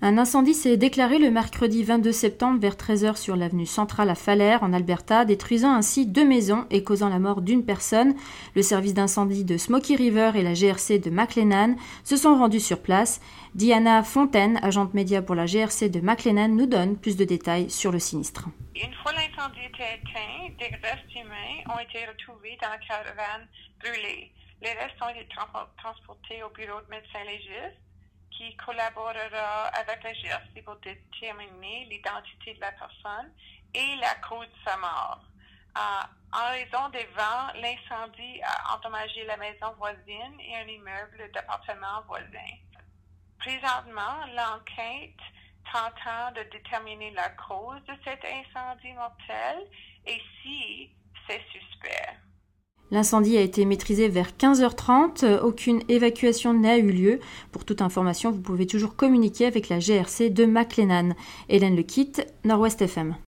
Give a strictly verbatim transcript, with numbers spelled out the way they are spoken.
Un incendie s'est déclaré le mercredi vingt-deux septembre vers treize heures sur l'avenue centrale à Falaire, en Alberta, détruisant ainsi deux maisons et causant la mort d'une personne. Le service d'incendie de Smoky River et la G R C de McLennan se sont rendus sur place. Diana Fontaine, agente média pour la G R C de McLennan, nous donne plus de détails sur le sinistre. Une fois l'incendie était éteint, des restes humains ont été retrouvés dans la caravane brûlée. Les restes ont été tra- transportés au bureau de médecin légiste, qui collaborera avec la G R C pour déterminer l'identité de la personne et la cause de sa mort. Euh, en raison des vents, l'incendie a endommagé la maison voisine et un immeuble d'appartements voisin. Présentement, l'enquête tentant de déterminer la cause de cet incendie mortel et si c'est suspect. L'incendie a été maîtrisé vers quinze heures trente. Aucune évacuation n'a eu lieu. Pour toute information, vous pouvez toujours communiquer avec la G R C de McLennan. Hélène Lequitte, Nord-Ouest F M.